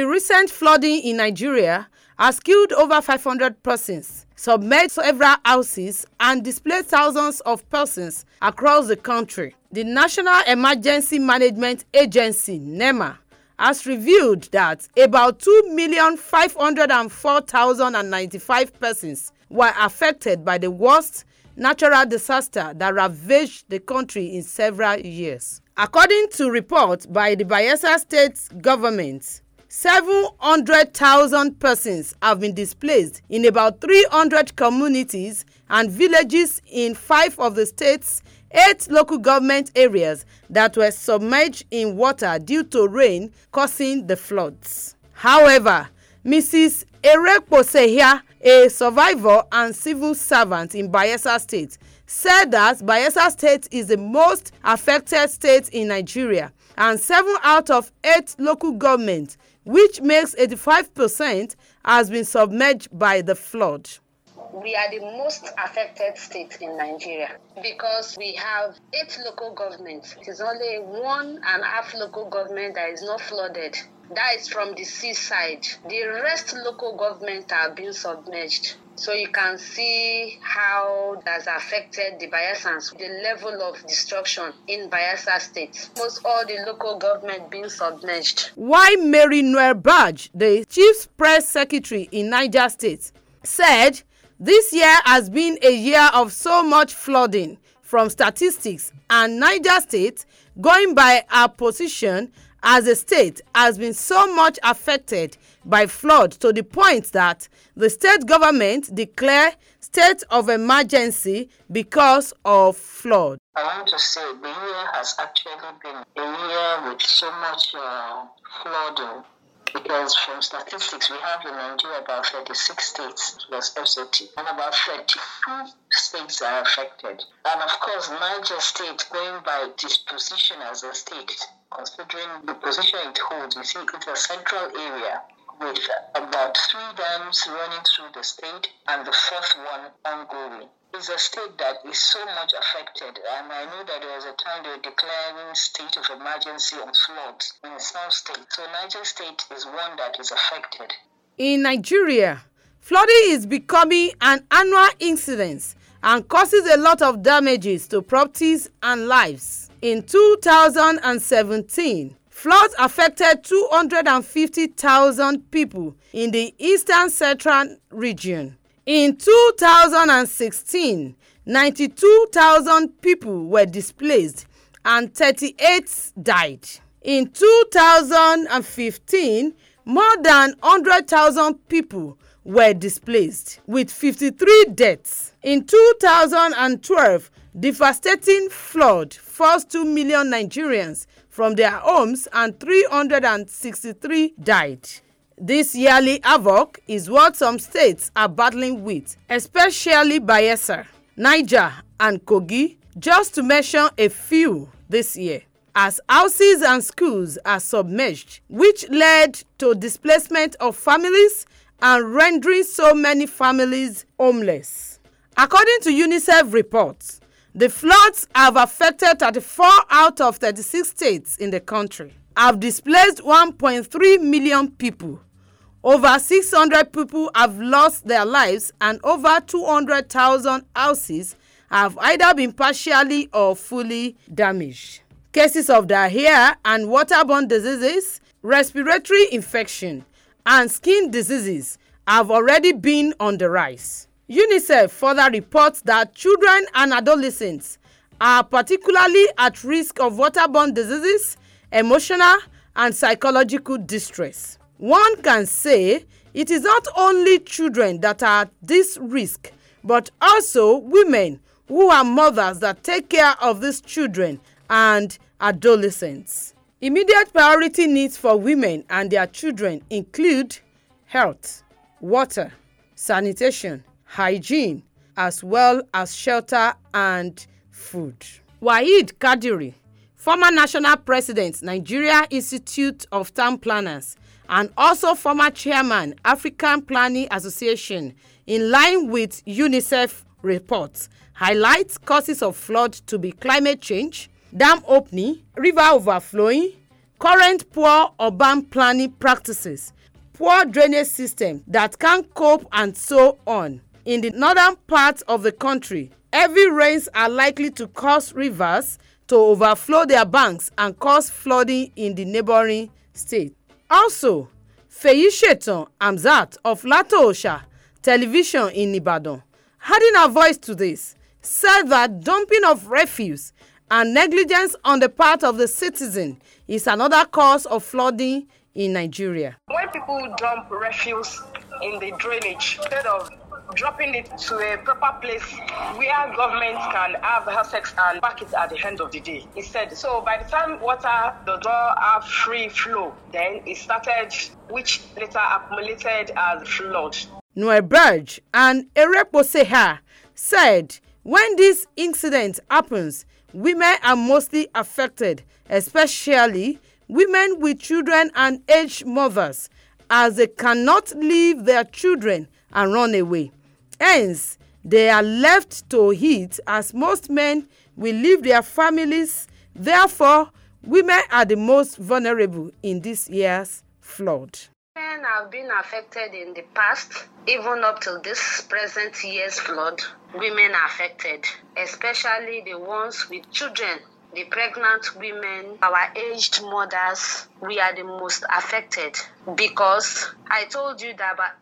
The recent flooding in Nigeria has killed over 500 persons, submerged several houses, and displaced thousands of persons across the country. The National Emergency Management Agency, NEMA, has revealed that about 2,504,095 persons were affected by the worst natural disaster that ravaged the country in several years. According to reports by the Bayelsa State government, 700,000 persons have been displaced in about 300 communities and villages in 5 of the state's 8 local government areas that were submerged in water due to rain causing the floods. However, Mrs. Erekposehia, a survivor and civil servant in Bayelsa State, said that Bayelsa State is the most affected state in Nigeria, and 7 out of 8 local governments, which makes 85%, has been submerged by the flood. We are the most affected state in Nigeria because we have 8 local governments. It is only 1.5 local government that is not flooded. That is from the seaside. The rest local governments are being submerged. So you can see how that's affected the Bayelsans, the level of destruction in Bayelsa State. Almost all the local government being submerged. Why Mary Noel Badge, the chief press secretary in Niger State, said this year has been a year of so much flooding from statistics, and Niger State, going by our position as a state, has been so much affected by flood to the point that the state government declared state of emergency because of flood. I want to say the year has actually been a year with so much flooding, because from statistics we have in Nigeria about 36 states plus SOT, and about 32 states are affected. And of course, Niger State, going by its position as a state, considering the position it holds, we see it's a central area with about 3 dams running through the state and the 4th one ongoing. It's a state that is so much affected, and I know that there was a time they were declaring state of emergency on floods in some states. So Niger State is one that is affected. In Nigeria, flooding is becoming an annual incident and causes a lot of damages to properties and lives. In 2017, floods affected 250,000 people in the Eastern Central region. In 2016, 92,000 people were displaced and 38 died. In 2015, more than 100,000 people were displaced, with 53 deaths. In 2012, devastating flood forced 2 million Nigerians from their homes and 363 died. This yearly havoc is what some states are battling with, especially Bayelsa, Niger, and Kogi, just to mention a few this year, as houses and schools are submerged, which led to displacement of families and rendering so many families homeless. According to UNICEF reports, the floods have affected 34 out of 36 states in the country, have displaced 1.3 million people. Over 600 people have lost their lives, and over 200,000 houses have either been partially or fully damaged. Cases of diarrhea and waterborne diseases, respiratory infection, and skin diseases have already been on the rise. UNICEF further reports that children and adolescents are particularly at risk of waterborne diseases, emotional and psychological distress. One can say it is not only children that are at this risk, but also women who are mothers that take care of these children and adolescents. Immediate priority needs for women and their children include health, water, sanitation, hygiene, as well as shelter and food. Waheed Kadiri, former national president, Nigeria Institute of Town Planners, and also former chairman, African Planning Association, in line with UNICEF reports, highlights causes of flood to be climate change, dam opening, river overflowing, current poor urban planning practices, poor drainage system that can't cope, and so on. In the northern part of the country, heavy rains are likely to cause rivers to overflow their banks and cause flooding in the neighboring state. Also, Feyisetan Hamzat of Lato-Osha Television in Ibadan, adding her voice to this, said that dumping of refuse and negligence on the part of the citizen is another cause of flooding in Nigeria. When people dump refuse in the drainage, instead of dropping it to a proper place where government can have sex and pack it at the end of the day. He said, so by the time water does not have free flow, then it started, which later accumulated as flood. Noel Burge and Erekposeha said when this incident happens, women are mostly affected, especially women with children and aged mothers, as they cannot leave their children and run away. Hence, they are left to eat, as most men will leave their families. Therefore, women are the most vulnerable in this year's flood. Women have been affected in the past, even up to this present year's flood. Women are affected, especially the ones with children. The pregnant women, our aged mothers, we are the most affected because I told you that about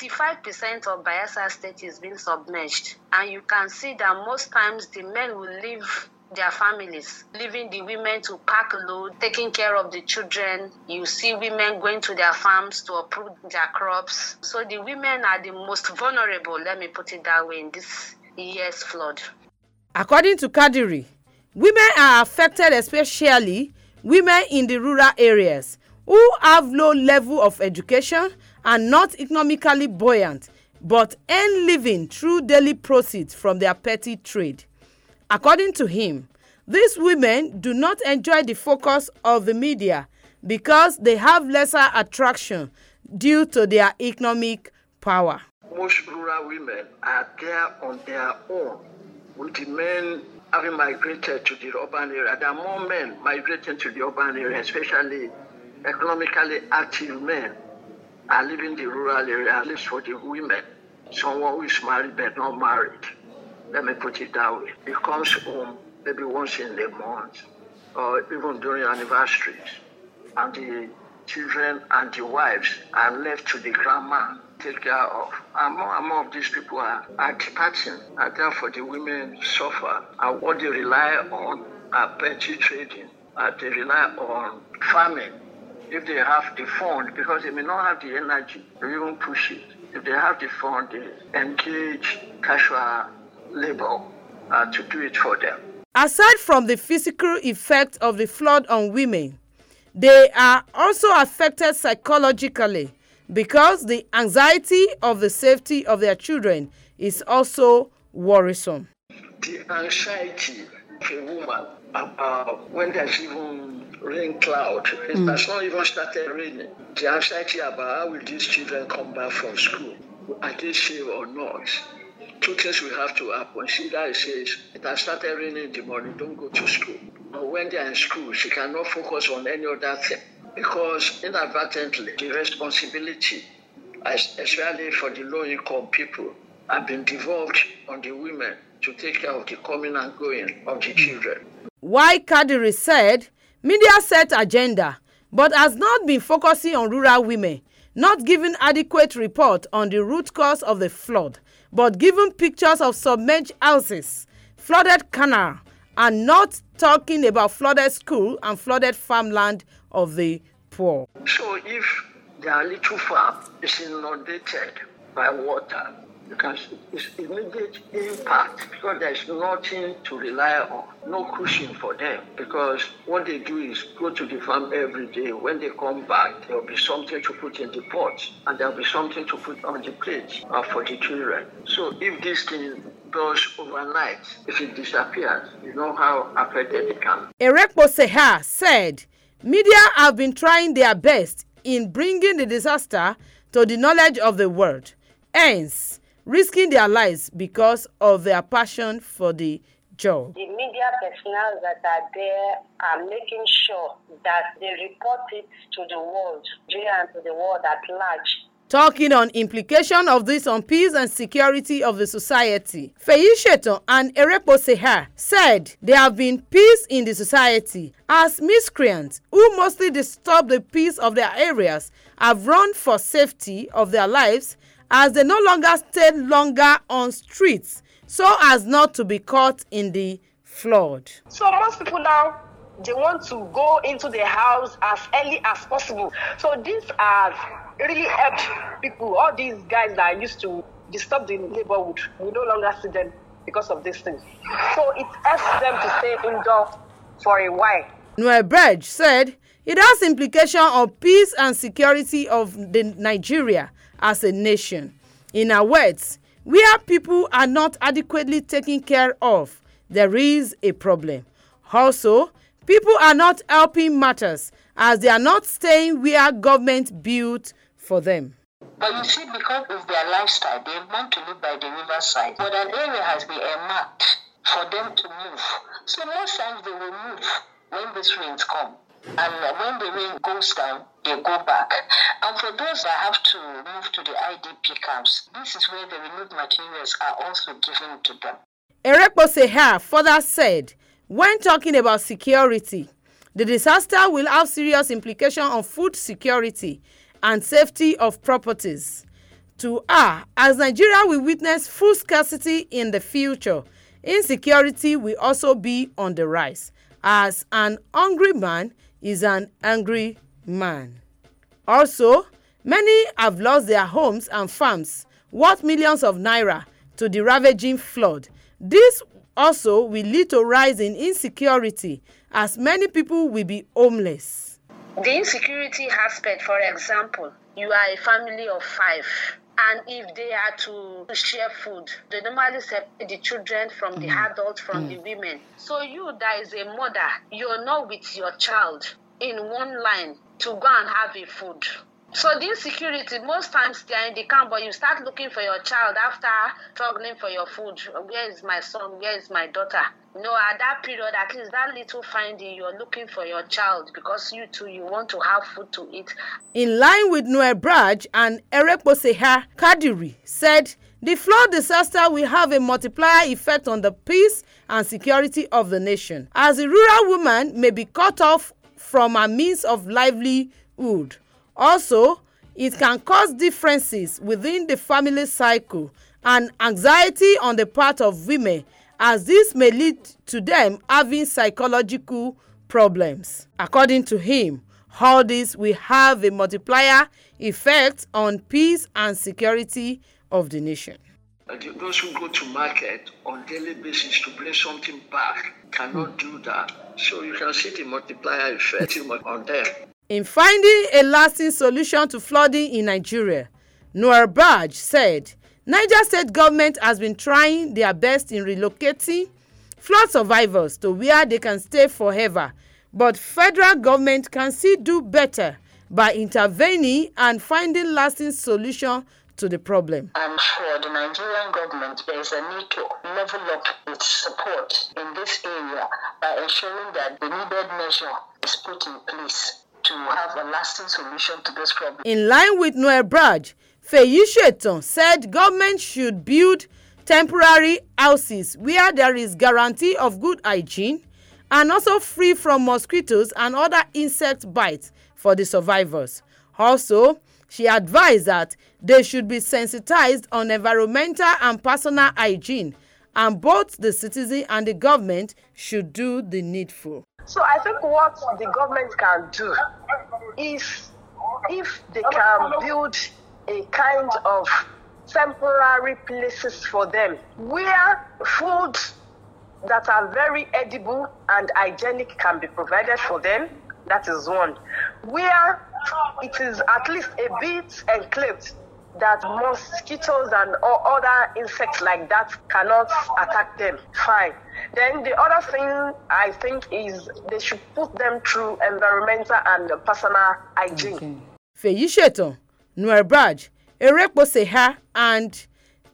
85% of Bayelsa State is being submerged. And you can see that most times the men will leave their families, leaving the women to pack a load, taking care of the children. You see women going to their farms to uproot their crops. So the women are the most vulnerable, let me put it that way, in this year's flood. According to Kadiri, women are affected, especially women in the rural areas who have low level of education and not economically buoyant, but earn living through daily proceeds from their petty trade. According to him, these women do not enjoy the focus of the media because they have lesser attraction due to their economic power. Most rural women are there on their own, with the men having migrated to the urban area. There are more men migrating to the urban area, especially economically active men are living the rural area, at least for the women. Someone who is married but not married, let me put it that way. He comes home maybe once in a month or even during anniversaries, and the children and the wives are left to the grandma to take care of. And more of these people are departing, and therefore the women suffer. And what they rely on are petty trading, they rely on farming. If they have the fund, because they may not have the energy to even push it. If they have the fund, they engage casual labor to do it for them. Aside from the physical effect of the flood on women, they are also affected psychologically because the anxiety of the safety of their children is also worrisome. The anxiety of a woman about when there's even rain cloud, it has not even started raining. The anxiety about how will these children come back from school? Are they safe or not? Two things will have to happen. She that says it has started raining in the morning, don't go to school. But when they are in school, she cannot focus on any other thing because inadvertently the responsibility, especially for the low-income people, have been devolved on the women to take care of the coming and going of the children. Why Kadiri said media set agenda but has not been focusing on rural women, not giving adequate report on the root cause of the flood, but giving pictures of submerged houses, flooded canal, and not talking about flooded school and flooded farmland of the poor. So if their little farm is inundated by water, because it's immediate impact, because there's nothing to rely on, no cushion for them, because what they do is go to the farm every day. When they come back, there'll be something to put in the pot, and there'll be something to put on the plate for the children. So if this thing goes overnight, if it disappears, you know how affected it can. Erekposeha said media have been trying their best in bringing the disaster to the knowledge of the world, hence risking their lives because of their passion for the job. The media personnel that are there are making sure that they report it to the world, and to the world at large. Talking on implication of this on peace and security of the society, Feyi Shetan and Erekposeha said there have been peace in the society as miscreants who mostly disturb the peace of their areas have run for safety of their lives as they no longer stay longer on streets so as not to be caught in the flood. So most people now, they want to go into the house as early as possible. So this has really helped people. All these guys that used to disturb the neighborhood, we no longer see them because of this thing. So it helps them to stay indoor for a while. Noel Braj said it has implication on peace and security of the Nigeria as a nation. In our words, where people are not adequately taken care of, there is a problem. Also, people are not helping matters as they are not staying where government built for them. But you see, because it's their lifestyle, they want to live by the riverside. But an area has been earmarked for them to move. So most times they will move when these rains come. And when the rain goes down, they go back. And for those that have to move to the IDP camps, this is where the relief materials are also given to them. Erekposeha further said, when talking about security, the disaster will have serious implications on food security and safety of properties. To her, as Nigeria will witness food scarcity in the future, insecurity will also be on the rise, as an hungry man is an angry man. Also, many have lost their homes and farms, worth millions of naira, to the ravaging flood. This also will lead to a rise in insecurity, as many people will be homeless. The insecurity aspect, for example, you are a family of 5, and if they are to share food, they normally separate the children from the adults from the women. So you that is a mother, you're not with your child in one line to go and have a food. So the insecurity, most times they are in the camp, but you start looking for your child after struggling for your food. Where is my son? Where is my daughter? No, at that period, at least that little finding, you're looking for your child because you too, you want to have food to eat. In line with Noel Braj and Erekposeha, Kadiri said the flood disaster will have a multiplier effect on the peace and security of the nation, as a rural woman may be cut off from her means of livelihood. Also, it can cause differences within the family cycle and anxiety on the part of women, as this may lead to them having psychological problems. According to him, all this will have a multiplier effect on peace and security of the nation. Those who go to market on daily basis to bring something back cannot do that. So you can see the multiplier effect on them. In finding a lasting solution to flooding in Nigeria, Noel Braj said Niger State government has been trying their best in relocating flood survivors to where they can stay forever, but federal government can still do better by intervening and finding lasting solution to the problem. And for the Nigerian government, there is a need to level up its support in this area by ensuring that the needed measure is put in place to have a lasting solution to this problem. In line with Noel Braj, Feyi Shetan said government should build temporary houses where there is guarantee of good hygiene and also free from mosquitoes and other insect bites for the survivors. Also, she advised that they should be sensitized on environmental and personal hygiene, and both the citizen and the government should do the needful. So I think what the government can do is, if they can build a kind of temporary places for them where foods that are very edible and hygienic can be provided for them, that is one. Where it is at least a bit enclaved that mosquitoes and other insects like that cannot attack them, fine. Then the other thing I think is they should put them through environmental and personal hygiene. Feyi Shetan, Noel Braj, Erekposeha and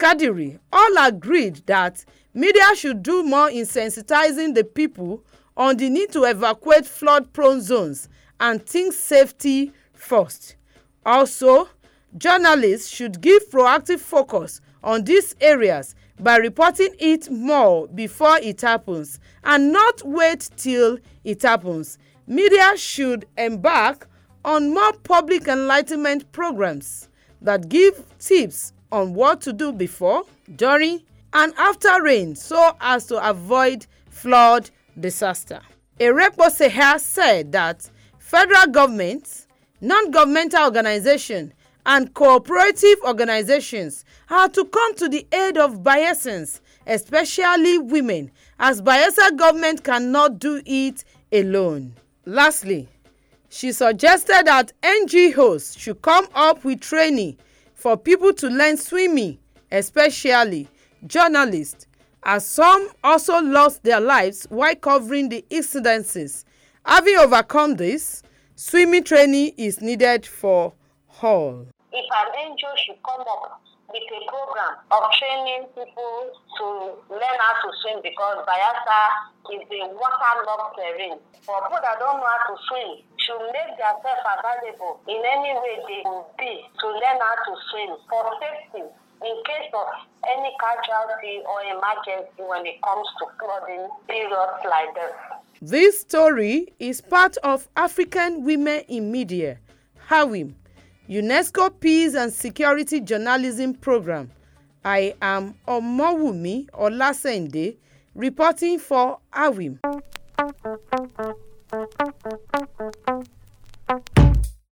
Kadiri all agreed that media should do more in sensitizing the people on the need to evacuate flood-prone zones and think safety first. Also, journalists should give proactive focus on these areas by reporting it more before it happens and not wait till it happens. Media should embark on more public enlightenment programs that give tips on what to do before, during, and after rain so as to avoid flood disaster. Erekpo Seha said that federal government, non-governmental organizations, and cooperative organizations are to come to the aid of Bayelsans, especially women, as Bayelsa government cannot do it alone. Lastly, she suggested that NGOs should come up with training for people to learn swimming, especially journalists, as some also lost their lives while covering the incidences. Having overcome this, swimming training is needed for all. If an NGO should come up with a program of training people to learn how to swim, because Bayelsa is a waterlogged terrain. For people that don't know how to swim, should make themselves available in any way they will be to learn how to swim for safety in case of any casualty or emergency when it comes to flooding periods like this. This story is part of African Women in Media, AWIM, UNESCO Peace and Security Journalism Program. I am Omowumi Olasende, reporting for AWIM.